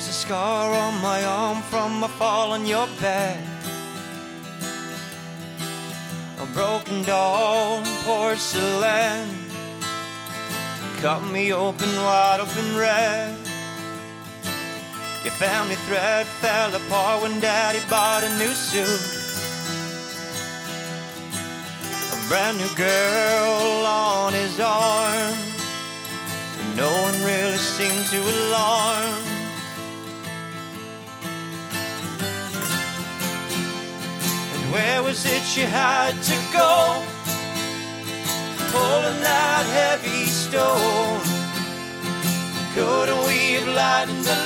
There's a scar on my arm from a fall on your bed. A broken doll, porcelain, cut me open, wide open red. Your family thread fell apart when Daddy bought a new suit. A brand new girl on his arm, and no one really seemed to alarm. And where was it you had to go, pulling that heavy stone? Couldn't we have lightened the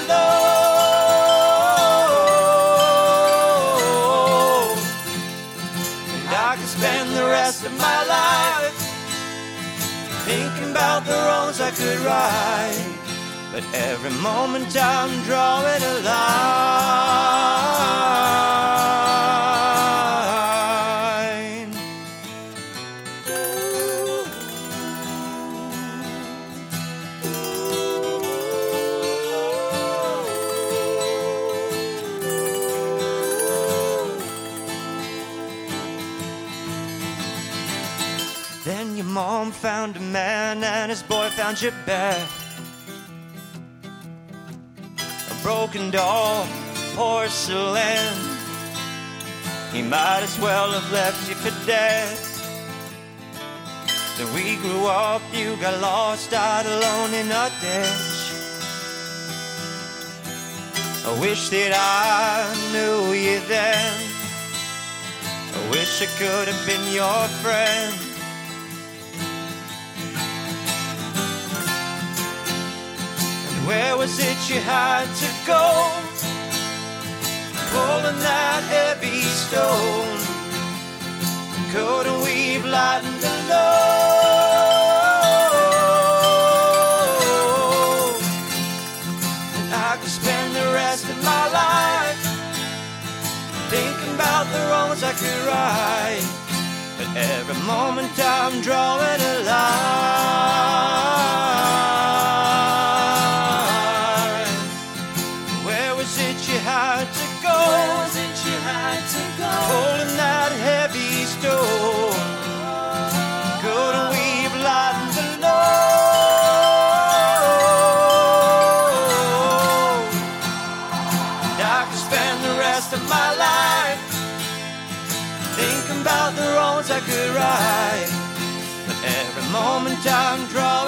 load? And I could spend the rest of my life thinking about the wrongs I could right, but every moment I'm drawing a line. Then your mom found a man and his boy found your bed. A broken doll, porcelain, he might as well have left you for dead. Then we grew up, you got lost out alone in a ditch. I wish that I knew you then. I wish I could have been your friend. Where was it you had to go, pulling that heavy stone? Couldn't we have lightened the load? And I could spend the rest of my life thinking about the wrongs I could right, but every moment I'm drawing a line. Had to go, where was it you had to go, pulling that heavy stone? Couldn't we have lightened the load? And I could spend the rest of my life thinking about the wrongs I could right, but every moment I'm drawing